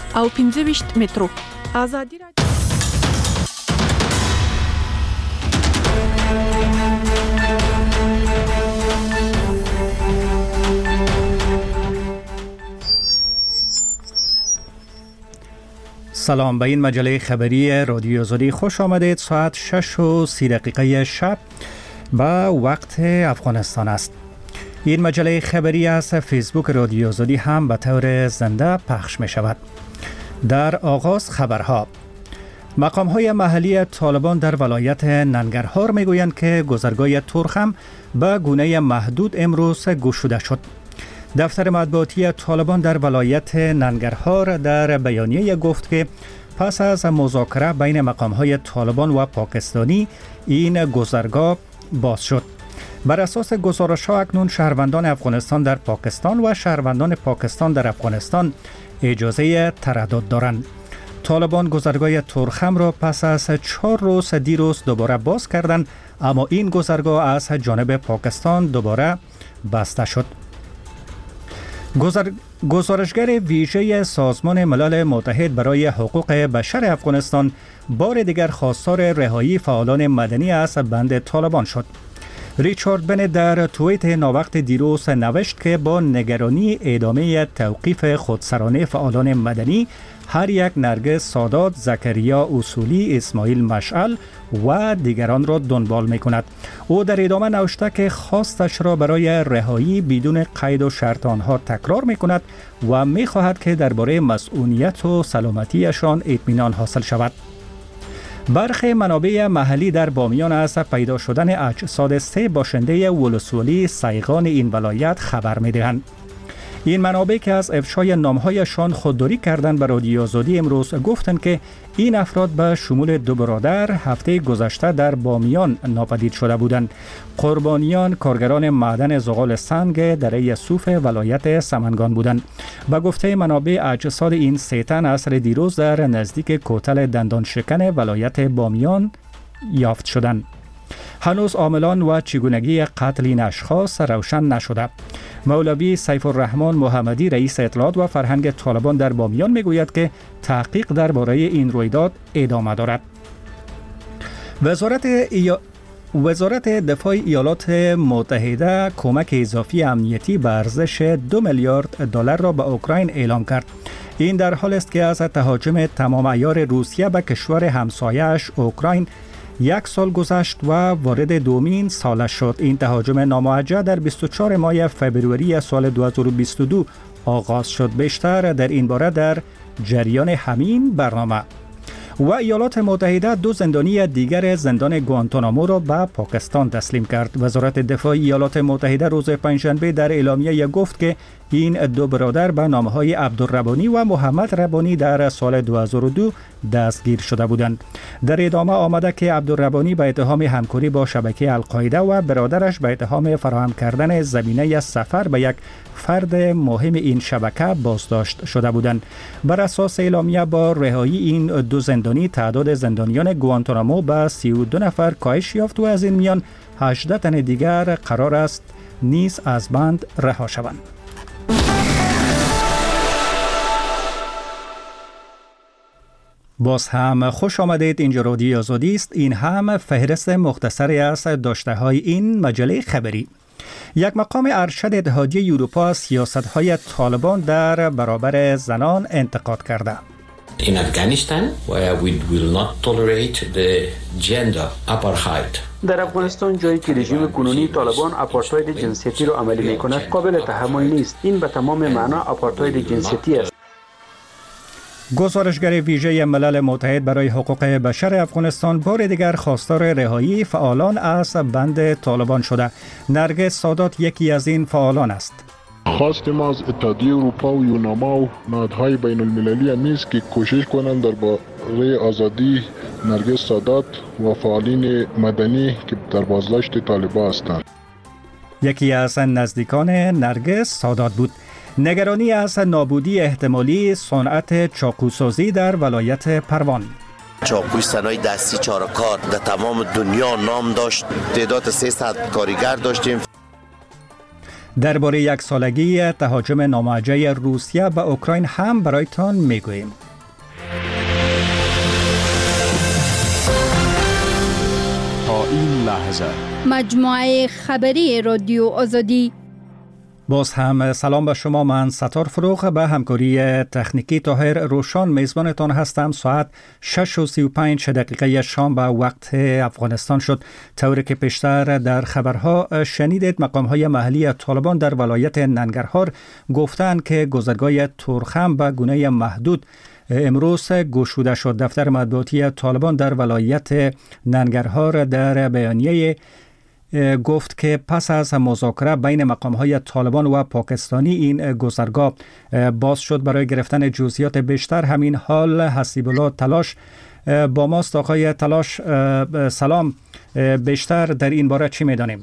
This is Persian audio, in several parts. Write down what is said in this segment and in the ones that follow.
او 15 مترو. آزادی رادیو سلام، به این مجله خبری رادیو آزادی خوش آمدید. ساعت 6:30 شب به وقت افغانستان است. این مجله خبری از فیسبوک رادیو آزادی هم به طور زنده پخش می شود. در آغاز خبرها. مقام‌های محلی طالبان در ولایت ننگرهار می گویند که گذرگاه تورخم به گونه محدود امروز گشوده شد. دفتر مطبوعاتی طالبان در ولایت ننگرهار در بیانیه گفت که پس از مذاکره بین مقام‌های طالبان و پاکستانی این گذرگاه باز شد. بر اساس گزارش‌ها اکنون شهروندان افغانستان در پاکستان و شهروندان پاکستان در افغانستان اجازه تردد دارند. طالبان گذرگاه تورخم را پس از 4 روز دیروز دوباره باز کردند، اما این گذرگاه از جانب پاکستان دوباره بسته شد. گزارشگر ویژه سازمان ملل متحد برای حقوق بشر افغانستان بار دیگر خواستار رهایی فعالان مدنی از بند طالبان شد. ریچارد بنت در توییت ناوقت دیروز نوشت که با نگرانی ادامه توقیف خودسرانه فعالان مدنی هر یک نرگس سادات، زکریا اصولی، اسماعیل مشعل و دیگران را دنبال می کند. او در ادامه نوشته که خواستش را برای رهایی بدون قید و شرط آنها تکرار می کند و می خواهد که درباره مسئولیت و سلامتیشان اطمینان حاصل شود. برخی منابع محلی در بامیان از پیدا شدن اجساد 3 باشنده ولسوالی سیغان این ولایت خبر می دهند. این منابع که از افشای نامهایشان خودداری کردند به رادیو آزادی امروز گفتند که این افراد به شمول 2 برادر هفته گذشته در بامیان ناپدید شده بودند. قربانیان کارگران معدن زغال سنگ دره صوف ولایت سمنگان بودند. به گفته منابع اجساد این 3 تن عصر دیروز در نزدیک کوتل دندان شکن ولایت بامیان یافت شدند. هنوز عاملان و چگونگی قتل این اشخاص روشن نشده. مولوی سیف الرحمن محمدی رئیس اطلاعات و فرهنگ طالبان در بامیان میگوید که تحقیق درباره این رویداد ادامه دارد. وزارت دفاع ایالات متحده کمک اضافی امنیتی به ارزش 2 میلیارد دلار را به اوکراین اعلام کرد. این در حال است که از تهاجم تمام عیار روسیه به کشور همسایه‌اش اوکراین 1 سال گذشت و وارد دومین سالش شد. این تهاجم ناموجه در 24 ماه فبروری سال 2022 آغاز شد. بیشتر در این باره در جریان همین برنامه. و ایالات متحده 2 زندانی دیگر زندان گوانتانامو را به پاکستان تسلیم کرد. وزارت دفاع ایالات متحده روز پنجشنبه در اعلامیه گفت که این 2 برادر به نامهای عبدالربانی و محمد ربانی در سال 2002 دستگیر شده بودند. در ادامه آمده که عبدالربانی به اتهام همکاری با شبکه القاعده و برادرش به اتهام فراهم کردن زمینه سفر به یک فرد مهم این شبکه بازداشت شده بودند. بر اساس اعلامیه با رهایی این 2 زندانی تعداد زندانیان گوانتانامو به 32 نفر کاهش یافت و از این میان 18 تن دیگر قرار است نیز از بند رها شوند. باز هم خوش آمدید. اینجا رادیو آزادی است. این هم فهرست مختصری از داشته‌های این مجله خبری. یک مقام ارشد اتحادیه اروپا از سیاست‌های طالبان در برابر زنان انتقاد کرده. In Afghanistan, where we will not tolerate the gender apartheid. در افغانستان جایی که رژیم کنونی طالبان آپارتاید جنسیتی را عملی می‌کند قابل تحمل نیست. این به تمام معنا آپارتاید جنسیتی است. گزارشگر ویژه ملل متحد برای حقوق بشر افغانستان بار دیگر خواستار رهایی فعالان از بند طالبان شده. نرگس سادات یکی از این فعالان است. خواست ما از اتحادیه اروپا و یوناما و نهادهای بین المللی نیست که کوشش کنند درباره آزادی نرگس سادات و فعالین مدنی که در بازداشت طالبان هستند. یکی از نزدیکان نرگس سادات بود. نگرانی از نابودی احتمالی صنعت چاقوسازی در ولایت پروان. چاقوی صنایع دستی چاره‌کار در تمام دنیا نام داشت. تعداد 300 کارگر داشتیم. درباره یک سالگی تهاجم ناموجه روسیه به اوکراین هم برایتان میگوییم. تا این لحظه مجموعه خبری رادیو آزادی. باز هم سلام به شما. من ستار فروغ به همکاری تکنیکی طاهر روشان میزبانتان هستم. ساعت 6:35 شام به وقت افغانستان شد. طوری که پیشتر در خبرها شنیدید، مقام‌های محلی طالبان در ولایت ننگرهار گفتند که گذرگاه تورخم به گونه محدود امروز گشوده شد. دفتر مطبوعاتی طالبان در ولایت ننگرهار در بیانیه گفت که پس از مذاکره بین مقام‌های طالبان و پاکستانی این گذرگاه باز شد. برای گرفتن جزئیات بیشتر همین حال حسیب الله تلاش با ماست. آقای تلاش سلام، بیشتر در این باره چی می‌دانیم؟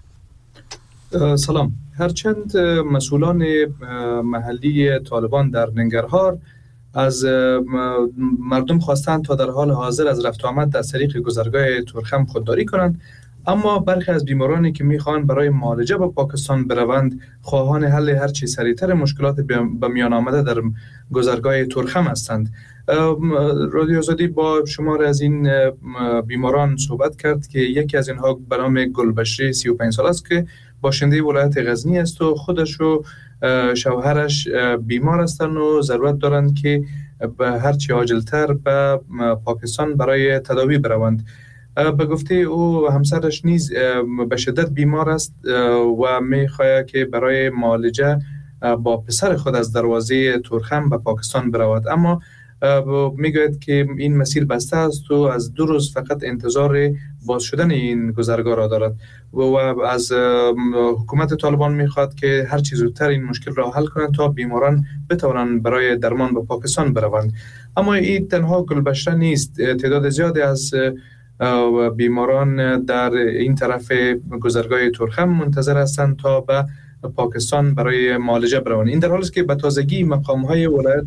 سلام. هرچند مسئولان محلی طالبان در ننگرهار از مردم خواستند تا در حال حاضر از رفت و آمد در طریق گذرگاه تورخم خودداری کنند، اما برخی از بیمارانی که میخوان برای معالجه به پاکستان بروند خواهان حل هرچی سریعتر مشکلات به میان آمده در گذرگاه تورخم هستند. رادیو آزادی با شمار از این بیماران صحبت کرد که یکی از اینها به نام گلبشری 35 ساله است که باشنده ولایت غزنی است و خودش و شوهرش بیمار هستند و ضرورت دارند که به هرچی عاجلتر به پاکستان برای تداوی بروند. به گفته او همسرش نیز به شدت بیمار است و می‌خواهد که برای معالجه با پسر خود از دروازه تورخم به پاکستان برود، اما میگوید که این مسیر بسته است و از 2 روز فقط انتظار باز شدن این گذرگاه را دارد و از حکومت طالبان میخواد که هر چیز زودتر این مشکل را حل کنند تا بیماران بتوانند برای درمان به پاکستان بروند. اما این تنها گلبشره نیست، تعداد زیادی از بیماران در این طرف گذرگاه تورخم منتظر هستند تا به پاکستان برای معالجه بروند. این در حالی است که به تازگی مقام‌های ولایت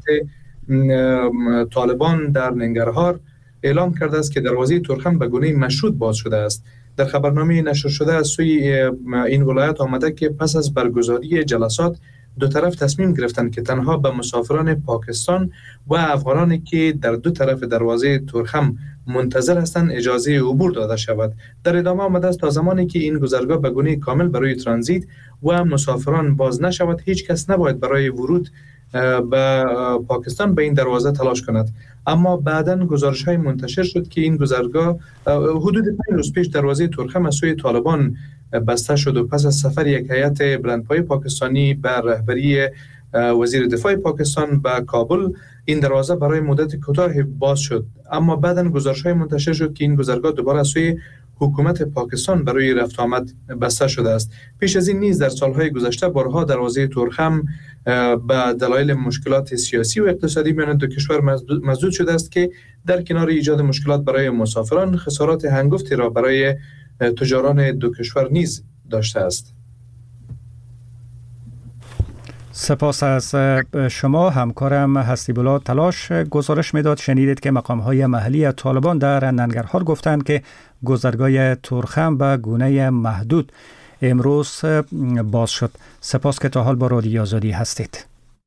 طالبان در ننگرهار اعلام کرده است که دروازه تورخم به گونه مشروط باز شده است. در خبرنامه نشر شده از سوی این ولایت آمده که پس از برگزاری جلسات دو طرف تصمیم گرفتند که تنها به مسافران پاکستان و افغانانی که در 2 طرف دروازه تورخم منتظر هستند اجازه عبور داده شود. در ادامه آمده است تا زمانی که این گذرگاه به گونه کامل برای ترانزیت و مسافران باز نشود، هیچ کس نباید برای ورود به پاکستان به این دروازه تلاش کند. اما بعداً گزارش‌های منتشر شد که این گذرگاه حدود 5 روز پیش دروازه تورخم از سوی طالبان بسته شد و پس از سفر یک هیئت بلندپایه پاکستانی بر رهبری وزیر دفاع پاکستان به کابل این دروازه برای مدت کوتاه باز شد، اما بعداً گزارش‌های منتشر شد که این گذرگاه دوباره از سوی حکومت پاکستان برای رفت آمد بسته شده است. پیش از این نیز در سالهای گذشته بارها دروازه تورخم به دلایل مشکلات سیاسی و اقتصادی میان دو کشور مسدود شده است که در کنار ایجاد مشکلات برای مسافران خسارات هنگفتی را برای تجاران دو کشور نیز داشته است. سپاس از شما. همکارم حسیب الله تلاش گزارش میداد. شنیدید که مقام‌های محلی طالبان در ننگرهار گفتند که گذرگاه تورخم به گونه محدود امروز باز شد. سپاس که تا حال با رادیو آزادی هستید.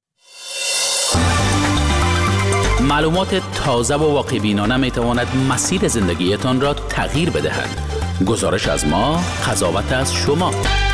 معلومات تازه و واقع‌بینانه میتواند مسیر زندگیتان را تغییر بدهد. گزارش از ما، قضاوت از شما.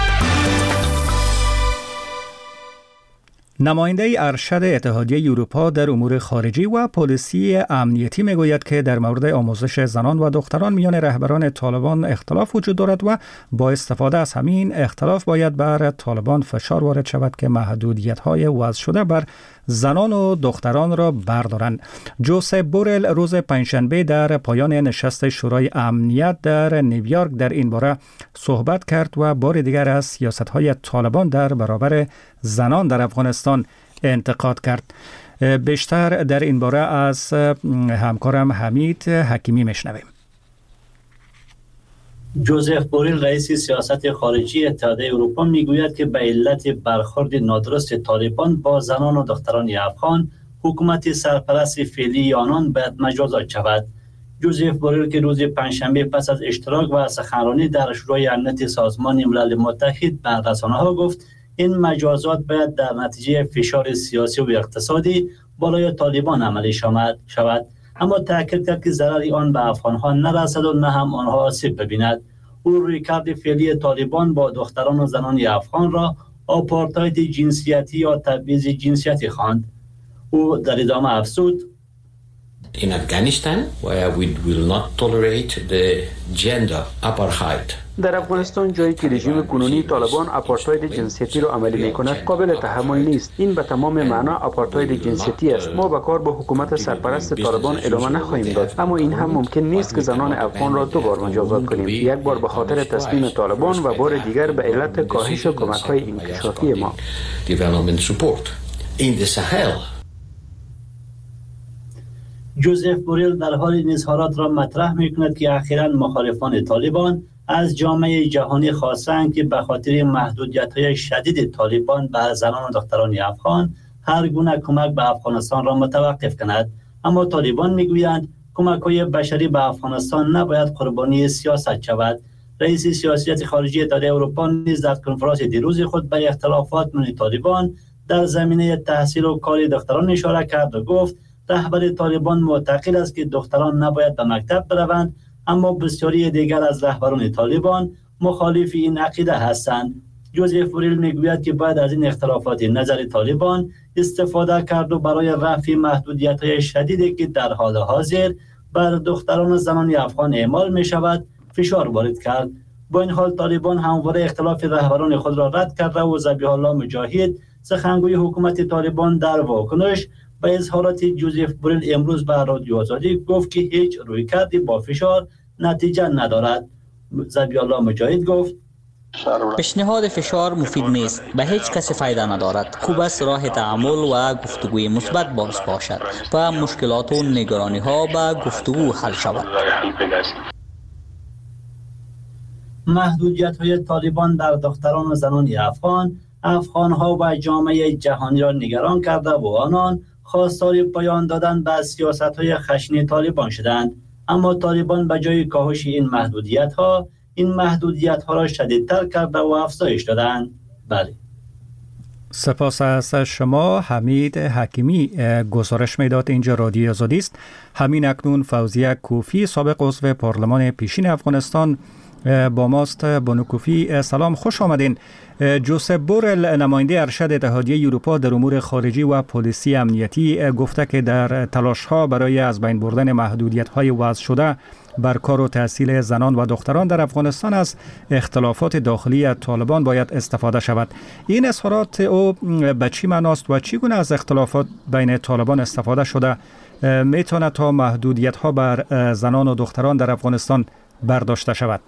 نماینده ارشد اتحادیه اروپا در امور خارجی و پلیسی امنیتی میگوید که در مورد آموزش زنان و دختران میان رهبران طالبان اختلاف وجود دارد و با استفاده از همین اختلاف باید بر طالبان فشار وارد شود که محدودیت‌های وضع شده بر زنان و دختران را بردارند. جوزف بورل روز پنجشنبه در پایان نشست شورای امنیت در نیویورک در این باره صحبت کرد و بار دیگر از سیاست‌های طالبان در برابر زنان در افغانستان انتقاد کرد. بیشتر در این باره از همکارم حمید حکیمی میشنویم. جوزف بوریل رئیس سیاست خارجی اتحادیه اروپا میگوید که به علت برخورد نادرست طالبان با زنان و دختران افغان، حکومت سرپرست فعلی آنان باید مجازات شود. جوزف بوریل که روز پنجشنبه پس از اشتراک و سخنرانی در شورای امنیت سازمان ملل متحد به رسانه‌ها گفت این مجازات باید در نتیجه فشار سیاسی و اقتصادی بالای طالبان عملی شود، اما تاکید کرد که ضرری آن به افغانها نرسد و نه هم آنها آسیب ببیند. او رویکرد فعلی طالبان با دختران و زنان افغان را آپارتاید جنسیتی یا تبعیض جنسیتی خواند. او در ادامه افزود: In Afghanistan, where we will not tolerate the gender apartheid. در افغانستان جایی که رژیم کنونی طالبان آپارتاید جنسیتی را عملی می‌کند قابل تحمل نیست. این به تمام معنا آپارتاید جنسیتی است. ما به کار با حکومت سرپرست طالبان ادامه نخواهیم داد، اما این هم ممکن نیست که زنان افغان را دو بار مجازات کنیم، یک بار به خاطر تصمیم طالبان و بار دیگر به علت کاهش کمک‌های انکشافی ما. Development support in the Sahel. جوزف بوریل در حال این اظهارات را مطرح می‌کند که اخیراً مخالفان طالبان از جامعه جهانی خواستند که به خاطر محدودیت‌های شدید طالبان به زنان و دختران افغان هر گونه کمک به افغانستان را متوقف کند، اما طالبان می‌گویند کمک‌های بشری به افغانستان نباید قربانی سیاست شود. رئیس سیاست خارجی اتحادیه اروپا نیز در کنفرانس دیروز خود به اختلافات میان طالبان در زمینه تحصیل و کار دختران اشاره کرد و گفت رهبر طالبان معتقد است که دختران نباید به مکتب بروند، اما بسیاری دیگر از رهبران طالبان مخالف این عقیده هستند. جوزف بوریل میگوید که باید از این اختلافات نظر طالبان استفاده کرد و برای رفع محدودیت‌های شدیدی که در حال حاضر بر دختران و زنان افغان اعمال می شود فشار وارد کرد. با این حال طالبان همواره اختلاف رهبران خود را رد کرده و ذبیح الله مجاهد سخنگوی حکومت طالبان در واکنش به اظهارات جوزف بوریل امروز به رادیو آزادی گفت که هیچ رویکردی با فشار نتیجه ندارد. ذبیح الله مجاهد گفت پیشنهاد فشار مفید نیست، به هیچ کسی فایده ندارد. خوب است راه تعامل و گفتگوی مثبت باز باشد و مشکلات و نگرانی ها به گفتگو حل شود. محدودیت های طالبان در دختران و زنان افغان ها و جامعه جهانی را نگران کرده و آنان خواستار پایان دادن به سیاست های خشن طالبان شدند، اما طالبان به جای کاهش این محدودیت ها را شدیدتر کرده و افزایش دادند. بله. سپاس از شما حمید حکیمی. گزارش میداد اینجا رادیو آزادی است. همین اکنون فوزیه کوفی سابق عضو پارلمان پیشین افغانستان با ماست. بانو کوفی سلام، خوش آمدین. جوزف بوریل نماینده ارشد اتحادیه اروپا در امور خارجی و پلیسی امنیتی گفته که در تلاش‌ها برای از بین بردن محدودیت‌های وضع شده بر کار و تحصیل زنان و دختران در افغانستان از اختلافات داخلی طالبان باید استفاده شود. این اظهارات او به چی معناست و چگونه از اختلافات بین طالبان استفاده شده میتونه تا محدودیت‌ها بر زنان و دختران در افغانستان برداشته شود؟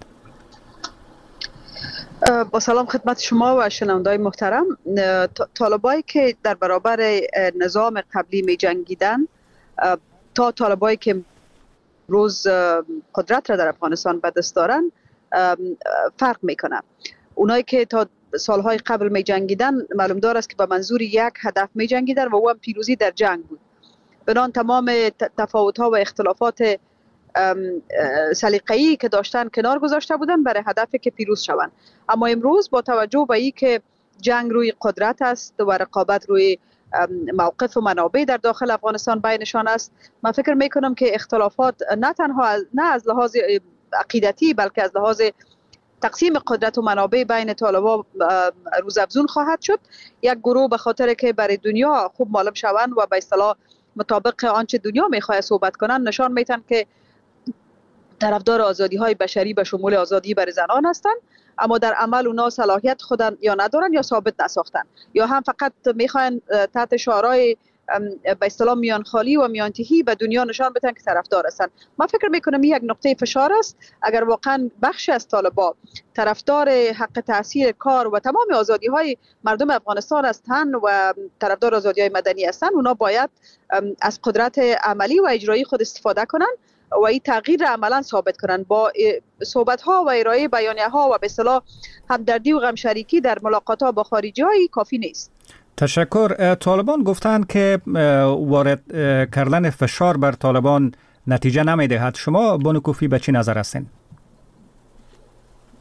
با سلام خدمت شما و شنونده‌های محترم. طالبایی که در برابر نظام قبلی می جنگیدن تا طالبایی که روز قدرت را در افغانستان به دست دارن فرق میکنه. اونایی که تا سالهای قبل می جنگیدن معلوم دار است که به منظور یک هدف می جنگیدن و او هم پیروزی در جنگ بود. بنان تمام تفاوت‌ها و اختلافات سلیقه‌ای که داشتن کنار گذاشته بودن برای هدفی که پیروز شوند. اما امروز با توجه به این که جنگ روی قدرت است و رقابت روی موقف و منابع در داخل افغانستان بینشان است، من فکر میکنم که اختلافات نه تنها از لحاظ عقیدتی بلکه از لحاظ تقسیم قدرت و منابع بین طالبان روزافزون خواهد شد. یک گروه به خاطر که برای دنیا خوب معلوم شوند و به اصطلاح مطابق آنچه دنیا میخواد صحبت کنن نشان میتن که طرفدار آزادی‌های بشری به شمول آزادی برای زنان هستند، اما در عمل اونا صلاحیت خودن یا ندارن یا ثابت نساختن، یا هم فقط میخواین تحت شعارهای به اصطلاح میان خالی و میانتهی به دنیا نشان بدن که طرفدار هستن. من فکر میکنم این یک نقطه فشار است. اگر واقعا بخشی از طالبان طرفدار حق تحصیل، کار و تمام آزادی‌های مردم افغانستان هستند و طرفدار آزادی‌های مدنی هستند، اونا باید از قدرت عملی و اجرایی خود استفاده کنن و این تغییر عملا ثابت کنن. با صحبت ها و ارائه بیانیه ها و به اصطلاح همدردی و غمشریکی در ملاقات ها با خارجی های کافی نیست. تشکر. طالبان گفتند که وارد کردن فشار بر طالبان نتیجه نمیدهد. شما بانو کوفی به چی نظر هستین؟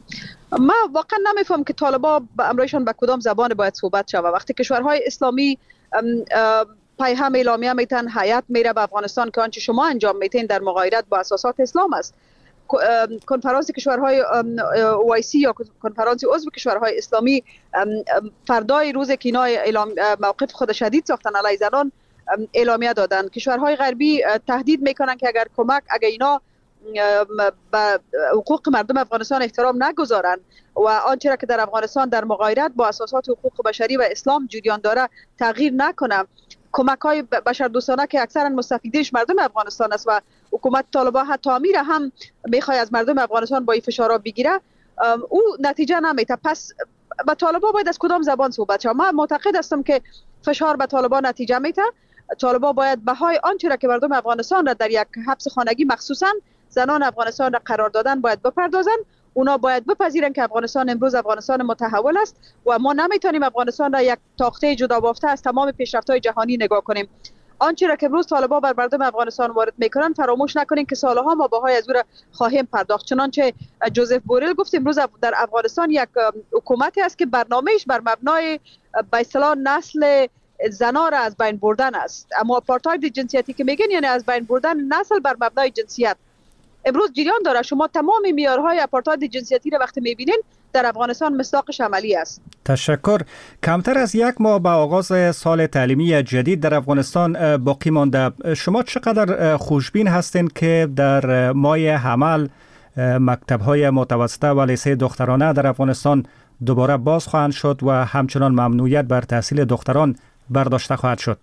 ما واقعا نمیفهم که طالبا امرایشان به کدام زبان باید صحبت شود. وقتی کشورهای اسلامی پیام اعلامیه میتن هیئت میره به افغانستان که آنچه شما انجام میتین در مغایرت با اساسات اسلام است. کنفرانس کشورهای OIC یا کنفرانس عضو کشورهای اسلامی فردای روز که اینا موقف خود شدید ساختن علیه زنان اعلامیه دادن. کشورهای غربی تهدید میکنن که اگر اینا به حقوق مردم افغانستان احترام نگذارن و آنچه را که در افغانستان در مغایرت با اساسات حقوق بشری و اسلام جریان داره تغییر نکنه، کمک‌های بشردوستانه که اکثرا مستفیدش مردم افغانستان است و حکومت طالبان حتی امیر هم میخواد از مردم افغانستان با این فشارا بگیره، او نتیجه نمیده. پس با طالبان باید از کدام زبان صحبت شود؟ من معتقد هستم که فشار به طالبان نتیجه میده. طالبان باید بهای آنچه را که مردم افغانستان را در یک حبس خانگی مخصوصا زنان افغانستان را قرار دادن باید بپردازن. اونا باید بپذیرن که افغانستان امروز افغانستان متحول است و ما نمیتونیم افغانستان را یک تاخته جدا بافته از تمام پیشرفت‌های جهانی نگاه کنیم. آنچه را که امروز طالبان بر مردم افغانستان وارد میکنن فراموش نکنین که سالها ما بهای از او را خواهیم پرداخت. چنانچه جوزف بوریل گفت امروز در افغانستان یک حکومتی است که برنامه‌اش بر مبنای به اصطلاح نسل زنا را از بین بردن است. اما آپارتاید جنسیتی که میگن یعنی از بین بردن نسل بر مبنای جنسیت امروز جریان داره. شما تمام معیارهای آپارتاید جنسیتی را وقتی میبینین در افغانستان مصداقش عملی است. تشکر. کمتر از یک ماه به آغاز سال تعلیمی جدید در افغانستان باقی مانده. شما چقدر خوشبین هستین که در ماه حمل مکتب‌های متوسطه و لیسه دخترانه در افغانستان دوباره باز خواهند شد و همچنان ممنوعیت بر تحصیل دختران برداشته خواهد شد؟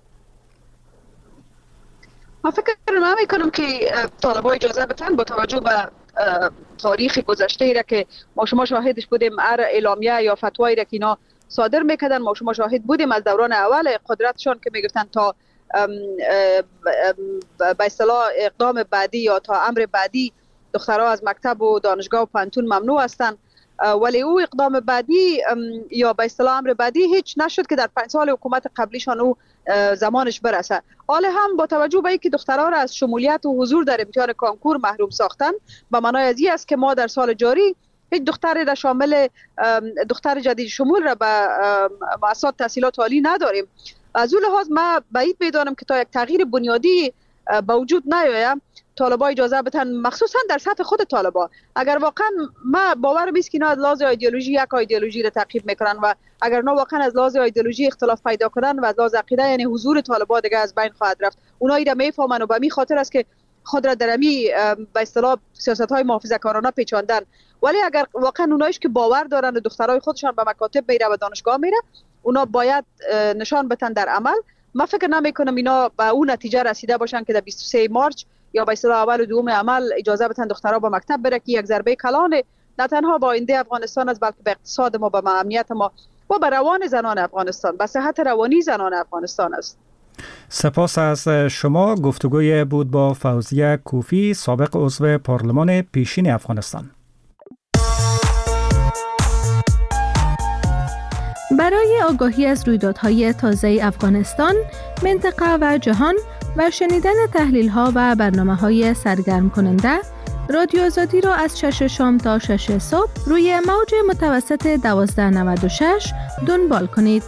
من فکر میکنم که طالبان اجازه بدن با توجه به تاریخ گذشته را که ما شما شاهدش بودیم، هر اعلامیه یا فتوایی را که اینا صادر میکردن ما شما شاهد بودیم از دوران اول قدرتشان که میگفتن تا به اصطلاح اقدام بعدی یا تا امر بعدی دخترها از مکتب و دانشگاه و پانتون ممنوع هستند. ولی او اقدام بعدی یا به اصطلاح امر بعدی هیچ نشد که در 5 سال حکومت قبلیشان او زمانش برسه. حالا هم با توجه به اینکه دخترها را از شمولیت و حضور در امتحان کانکور محروم ساختن به معنای از این است که ما در سال جاری هیچ دختری را شامل دختر جدید شمول را به مؤسسات تحصیلات عالی نداریم. از اون لحاظ ما بعید میدانم که تا یک تغییر بنیادی با وجود نیاید طالبان اجازه بدن، مخصوصا در سطح خود طالبان. اگر واقعا ما باور میست که اینا از لحاظ ایدئولوژی یک ایدئولوژی را تعقیب میکنن و اگر نه واقعا از لحاظ ایدئولوژی اختلاف پیدا کنن و از لحاظ عقیده یعنی حضور طالبان دیگه از بین خواهد رفت. اونا اینا میفهمن و به می خاطر است که خود را در امی به اصطلاح سیاست‌های محافظه‌کارانه پیچاندن. ولی اگر واقعا اونایش که باور دارن و دخترای خودشان به مکاتب میره و دانشگاه میره، اونا باید نشان بدن در عمل. من فکر نمیکنم اینا به اون نتیجه رسیده باشن که در 23 مارچ یا به اصطلاح اول و دوم عمل اجازه بدن دخترها به مکتب بره که یک ضربه کلان نه تنها با آینده افغانستان است بلکه به اقتصاد ما، به امنیت ما و به روان زنان افغانستان، به صحت روانی زنان افغانستان است. سپاس از شما. گفتگوی بود با فوزیه کوفی، سابق عضو پارلمان پیشین افغانستان. برای آگاهی از رویدادهای تازه افغانستان، منطقه و جهان و شنیدن تحلیل‌ها و برنامه‌های سرگرم کننده، رادیو آزادی را از 6 شام تا 6 صبح روی موج متوسط 1296 دنبال کنید.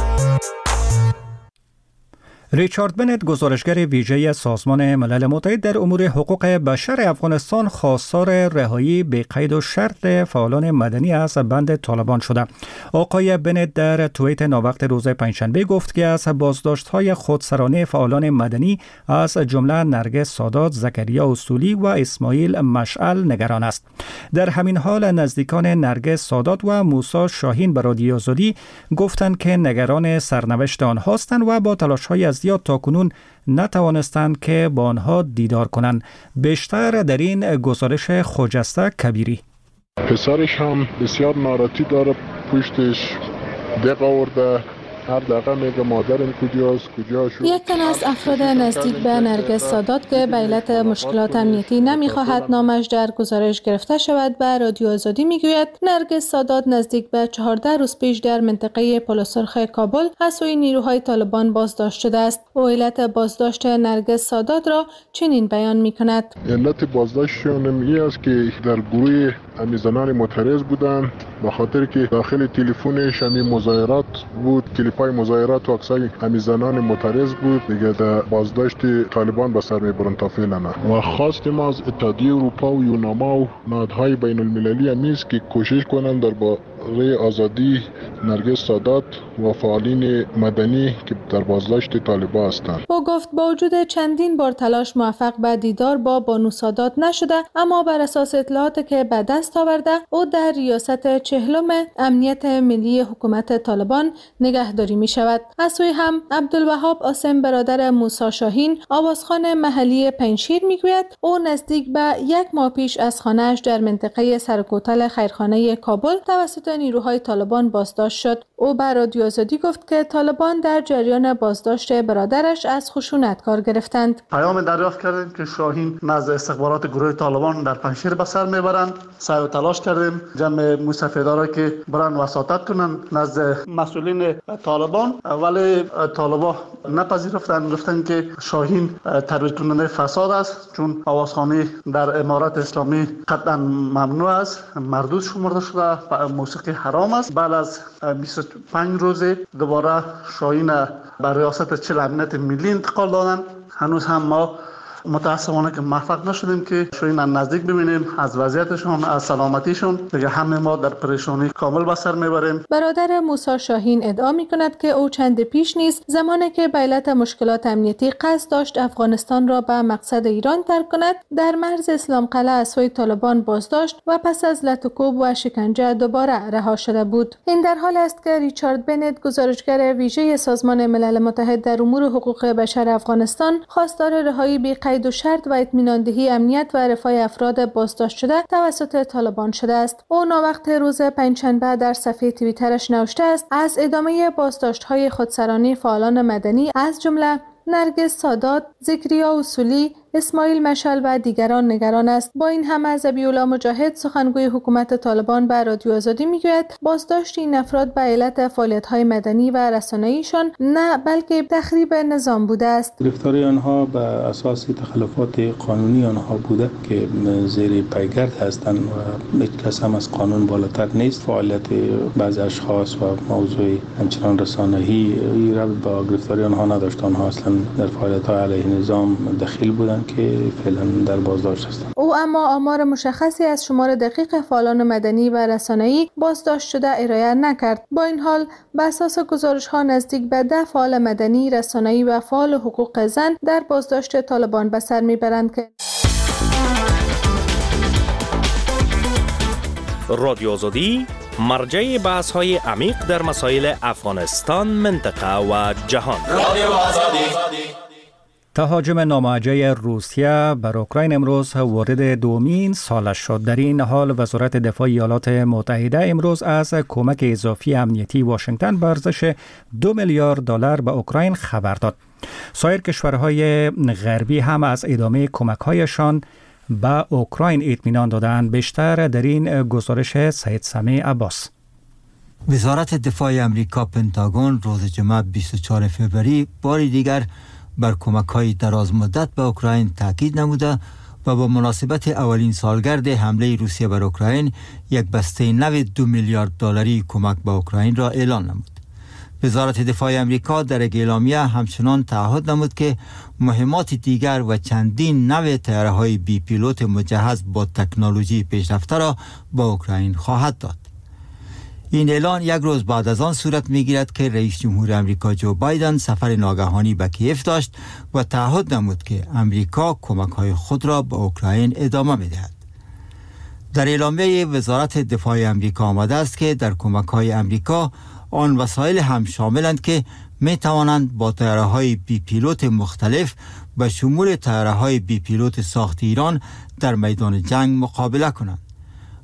ریچارد بنت، گزارشگر ویژه سازمان ملل متحد در امور حقوق بشر افغانستان، خواستار رهایی به قید و شرط فعالان مدنی از بند طالبان شده. آقای بنت در توییت ناوقت روز پنجشنبه گفت که از بازداشت‌های خودسرانه فعالان مدنی از جمله نرگس سادات، زکریا اصولی و اسماعیل مشعل نگران است. در همین حال نزدیکان نرگس سادات و موسی شاهین به رادیو آزادی گفتند که نگران سرنوشت آنها هستند و با تلاش‌های از زیاد تاکنون نتوانستند که با آنها دیدار کنند. بیشتر در این گزارش خجسته کبیری. پسرش هم بسیار ناراحتی داره، پشتش دق آورده هر دقیقه میگه مادرم کجاست کجا شد. یک تن از افراد نزدیک به نرگس سادات که به علت مشکلات امنیتی نمیخواهد نامش در گزارش گرفته شود به رادیو آزادی میگوید نرگس سادات نزدیک به 14 روز پیش در منطقه پل سرخ کابل از سوی نیروهای طالبان بازداشت شده است. او علت بازداشت نرگس سادات را چنین بیان میکند: علت بازداشتشون این است که در گروه زنان معترض بودند، به خاطر که داخل تلفنش همین مظاهرات بود، کلیپای مظاهرات و عکسای همین زنان معترض بود. دیگه در بازداشت طالبان به سر میبرن تا فعلا. و خواستیم از اتحادیه اروپا و یوناما و نهادهای بین المللی همیست که کوشش کنند درباره آزادی نرگس سادات و فعالین مدنی که در بازداشت طالبان هستند. او گفت با وجود چندین بار تلاش موفق به دیدار با بانو سادات نشده، اما بر اساس اطلاعاتی که به دست آورده او در ریاست 40 امنیت ملی حکومت طالبان نگهداری می شود. از سوی هم عبدالوهاب عاصم برادر موسی شاهین آوازخوان محلی پنشیر می گوید او نزدیک به 1 ماه پیش از خانه‌اش در منطقه سرکوتل خیرخانه کابل توسط نیروهای طالبان بازداشت شد. او به رادیو آزادی گفت که طالبان در جریان بازداشت برادرش از خشونت کار گرفتند. پیام دریافت کردیم که شاهین نزد استخبارات گروه طالبان در پنشیر به سر میبرند. سعی و تلاش کردیم جمع مستفیدارا که برن وساطت کنن نزد مسئولین طالبان، ولی طالبان نپذیرفتند، گفتن که شاهین ترویج کننده فساد است، چون آوازخوانی در امارات اسلامی قطعا ممنوع است، مردود شمرده شده، موسیقی حرام است. بعد از 25 روز دوباره شاهین به ریاست 40 امنیت ملی انتقال دادن. هنوز هم ما متاسفانه که موفق نشدیم که شاهین نزدیک ببینیم، از وضعیتشون، از سلامتیشون. دیگه همه ما در پریشانی کامل به سر میبریم. برادر موسی شاهین ادعا میکند که او چند پیش نیز زمانی که به علت مشکلات امنیتی قصد داشت افغانستان را به مقصد ایران ترک کند، در مرز اسلام قلعه از سوی طالبان بازداشت و پس از لطوکوب و شکنجه دوباره رها شده بود. این در حال است که ریچارد بنت، گزارشگر ویژه سازمان ملل متحد در امور حقوق بشر افغانستان، خواستار رهایی بی قید و شرط و اطمیناندهی امنیت و رفاه افراد بازداشت شده توسط طالبان شده است. او ناوقت روز پنجشنبه در صفحه توییترش نوشته است: از ادامه بازداشت‌های خودسرانه فعالان مدنی از جمله نرگس سادات، ذکریا اصولی، اسماعیل مشعل و دیگران نگران است. با این همه ذبیح‌الله مجاهد، سخنگوی حکومت طالبان، به رادیو آزادی میگوید بازداشت این افراد به علت فعالیت‌های مدنی و رسانه‌ایشان نه بلکه تخریب نظام بوده است. گرفتاری آنها به اساس تخلفات قانونی آنها بوده که زیر پیگرد هستند و هیچ کس هم از قانون بالاتر نیست. فعالیت بعضی اشخاص و موضوع همچنان رسانه‌ای ربط با گرفتاری آنها نداشت. آنها اصلا در فعالیت‌های علیه نظام دخیل بودند که فعلا در بازداشت هستند. او اما آمار مشخصی از شمار دقیق فعالان مدنی و رسانه‌ای بازداشت شده ارائه نکرد. با این حال بر اساس گزارش‌ها نزدیک به 10 فعال مدنی، رسانه‌ای و فعال حقوق زن در بازداشت طالبان به سر میبرند که رادیو آزادی مرجع بحث‌های عمیق در مسائل افغانستان، منطقه و جهان. رادیو آزادی. تهاجم ناموجه روسیه بر اوکراین امروز وارد دومین سالش شد. در این حال وزارت دفاع ایالات متحده امروز از کمک اضافی امنیتی واشنگتن به ارزش $2 میلیارد به اوکراین خبر داد. سایر کشورهای غربی هم از ادامه کمک‌هایشان به اوکراین اطمینان دادند. بیشتر در این گزارش سید سمیع عباس. وزارت دفاع امریکا پنتاگون روز جمعه 24 فوریه بار دیگر بر کمک‌های دراز مدت به اوکراین تاکید نموده و با مناسبت اولین سالگرد حمله روسیه بر اوکراین یک بسته نو $2 میلیارد کمک به اوکراین را اعلان نمود. وزارت دفاع امریکا در یک اعلامیه همچنان تعهد نمود که مهمات دیگر و چندین نوع طیاره‌های بی پیلوت مجهز با تکنولوژی پیشرفته را به اوکراین خواهد داد. این اعلان یک روز بعد از آن صورت می‌گیرد که رئیس جمهور امریکا جو بایدن سفر ناگهانی به کیف داشت و تعهد نمود که امریکا کمک‌های خود را به اوکراین ادامه می‌دهد. در اعلامیه وزارت دفاع امریکا آمده است که در کمک‌های امریکا آن وسایل هم شاملند که می‌توانند با طیاره‌های بی پیلوت مختلف به شمول طیاره‌های بی پیلوت ساخت ایران در میدان جنگ مقابله کنند.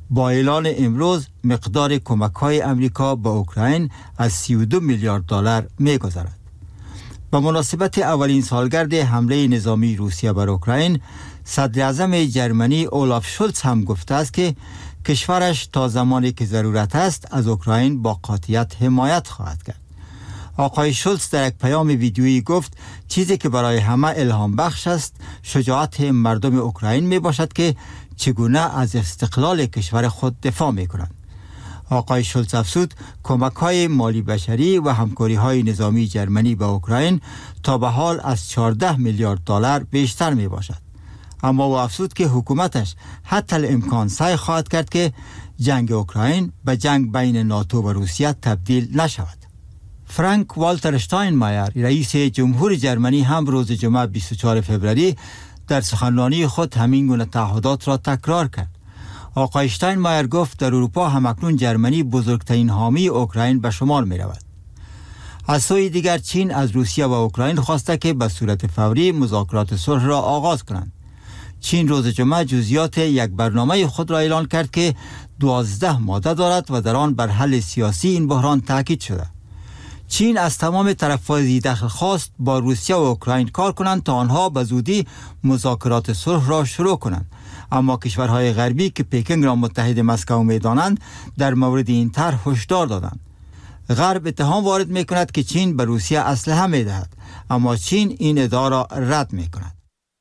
با اعلان امروز مقدار کمک‌های امریکا به اوکراین از 32 میلیارد دلار می‌گذرد. به مناسبت اولین سالگرد حمله نظامی روسیه بر اوکراین، صدر اعظم جرمنی اولاف شولز هم گفته است که کشورش تا زمانی که ضرورت است از اوکراین با قاطعیت حمایت خواهد کرد. آقای شولز در یک پیام ویدیویی گفت چیزی که برای همه الهام بخش است شجاعت مردم اوکراین می باشد که چگونه از استقلال کشور خود دفاع می کنند. آقای شولز افزود کمک‌های مالی بشری و همکاری‌های نظامی جرمنی به اوکراین تا به حال از 14 میلیارد دلار بیشتر می باشد. اما او افزود که حکومتش حتی الامکان سعی خواهد کرد که جنگ اوکراین به جنگ بین ناتو و روسیه تبدیل نشود. فرانک والتر اشتاینمایر رئیس جمهور جرمنی هم روز جمعه 24 فوریه در سخنرانی خود همین گونه تعهدات را تکرار کرد. آقای اشتاینمایر گفت در اروپا همکنون جرمنی بزرگترین حامی اوکراین به شمار می رود. از سوی دیگر چین از روسیه و اوکراین خواسته که به صورت فوری مذاکرات صلح را آغاز کنند. چین روز جمعه جزئیات یک برنامه خود را اعلان کرد که 12 ماده دارد و در آن بر حل سیاسی این بحران تاکید شده. چین از تمام طرف‌های دخل خواست با روسیه و اوکراین کار کنند تا آنها به زودی مذاکرات صلح را شروع کنند. اما کشورهای غربی که پکینگ را متحد مسکو می‌دانند در مورد این طرح هشدار دادند. غرب اتهام وارد می‌کند که چین به روسیه اسلحه می‌دهد، اما چین این ادعا را رد می‌کند.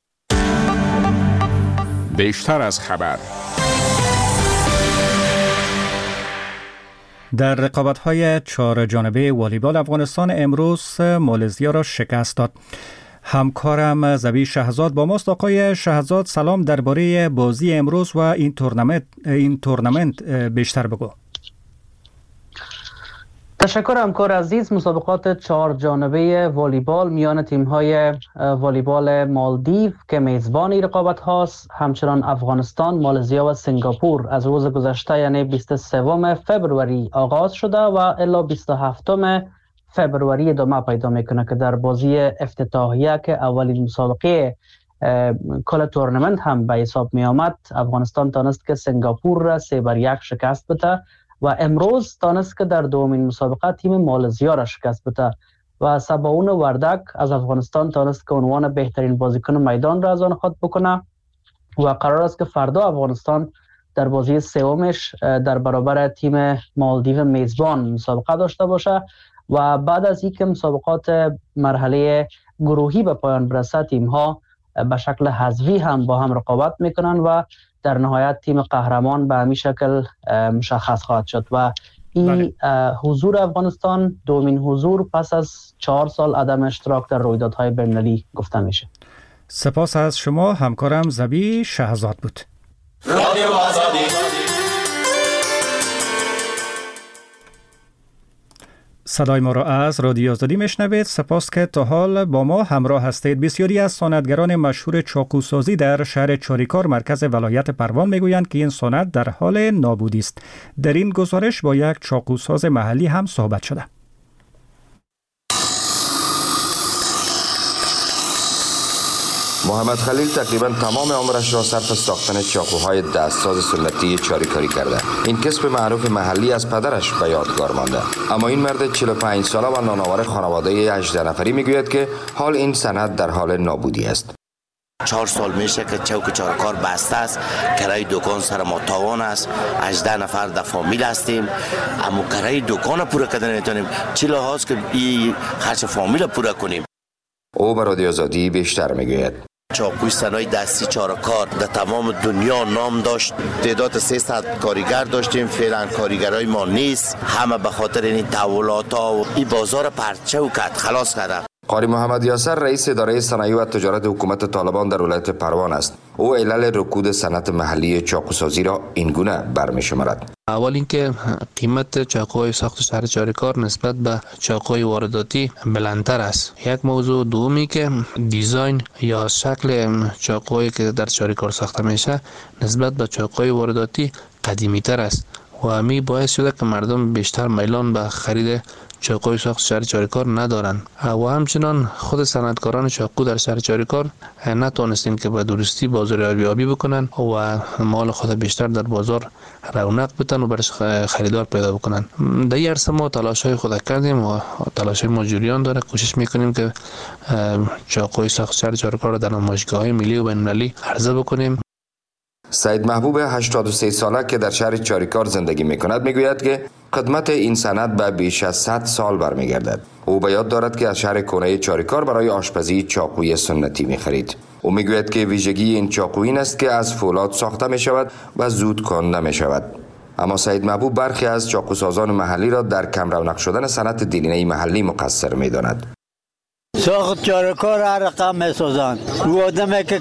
بیشتر از خبر. در رقابت‌های 4 جانبه والیبال افغانستان امروز مالزیا را شکست داد. همکارم زبی شهزاد با ماست. آقای شهزاد سلام، درباره بازی امروز و این تورنمنت بیشتر بگو. تشکر همکار عزیز. مسابقات 4 جانبه والیبال میان تیم‌های والیبال مالدیو که میزبان رقابت هاست، همچنان افغانستان، مالزیا و سنگاپور از روز گذشته یعنی 23 فبروری آغاز شده و الی 27 فبروری ادامه پیدا میکنه که در بازی افتتاحیه که اولین مسابقه کل تورنمنت هم به حساب می آمد، افغانستان تانست که سنگاپور را 3-1 شکست بده و امروز تانست که در دومین مسابقه تیم مالزیا را شکست بده و سباون وردک از افغانستان تانست که عنوان بهترین بازیکن میدان را از آن خود بکنه و قرار است که فردا افغانستان در بازی سومش در برابر تیم مالدیو میزبان مسابقه داشته باشه و بعد از اینکه مسابقات مرحله گروهی به پایان برسه تیم ها به شکل حذفی هم با هم رقابت میکنن و در نهایت تیم قهرمان به همین شکل مشخص خواهد شد و این حضور افغانستان دومین حضور پس از 4 سال عدم اشتراک در رویدادهای بین‌المللی گفته میشه. سپاس از شما. همکارم زبی شهزاد بود. رادیو آزادی. صدای ما را از رادیو آزادی میشنوید. سپاس که تا حال با ما همراه هستید. بسیاری از صنعتگران مشهور چاقوسازی در شهر چاریکار مرکز ولایت پروان میگویند که این صنعت در حال نابودی است. در این گزارش با یک چاقوساز محلی هم صحبت شده. محمد خلیل تقریبا تمام عمرش را صرف ساختن چاقوهای دستساز سنتی چاریکاری کرده. این کسب معروف محلی از پدرش به یادگار مانده. اما این مرد 45 ساله و نانآور خانواده 18 نفری میگوید که حال این صنعت در حال نابودی است. 4 سال میشه که چوک چارکار بسته است، کرای دکان سر ما تاوان است، 18 نفر در فامیل هستیم، اما کرای دکان پورا کردن نمیتونیم. چی لحاظ که این خرج فامیل پورا کنیم. او به رادیو آزادی بیشتر میگوید. چاقوی صنایع دستی چارکار در تمام دنیا نام داشت. تعداد 300 کارگر داشتیم، فعلا کارگرای ما نیست، همه به خاطر این تحولات ها و این بازار پرچو کرد، خلاص کرد. قاری محمد یاسر رئیس اداره صنایع و تجارت حکومت طالبان در ولایت پروان است. او علل رکود صنعت محلی چاقوسازی را این گونه برمی‌شمارد. اول اینکه قیمت چاقوهای ساخت شهر چاریکار نسبت به چاقوهای وارداتی بلندتر است. یک موضوع دومی که دیزاین یا شکل چاقوهایی که در چاریکار ساخته میشه نسبت به چاقوهای وارداتی قدیمی‌تر است و می باعث شده که مردم بیشتر میلان به خرید چاقوی ساخت شهر چاریکار ندارن و همچنان خود صنعتکاران چاقو در شهر چاریکار نتونستین که به درستی بازاریابی بکنن و مال خود بیشتر در بازار رونق بتن و برش خریدار پیدا بکنن. در این عرصه ما تلاش‌های خود کردیم و تلاش‌های ما جریان داره. کوشش میکنیم که چاقوی ساخت شهر چاریکار را در نمایشگاه‌های ملی و بین‌المللی عرضه بکنیم. سید محبوب 83 ساله که در شهر چاریکار زندگی میکند میگوید که خدمت این صنعت به بیش از 100 سال برمیگردد. او به یاد دارد که از شهر کهنه چاریکار برای آشپزی چاقوی سنتی میخرید. او میگوید که ویژگی این چاقو این است که از فولاد ساخته میشود و زود کنده میشود. اما سید محبوب برخی از چاقوسازان محلی را در کم رونق شدن صنعت دیرینه محلی مقصر میداند. ساخت چاریکار هر رقم میسازند. او آدمی که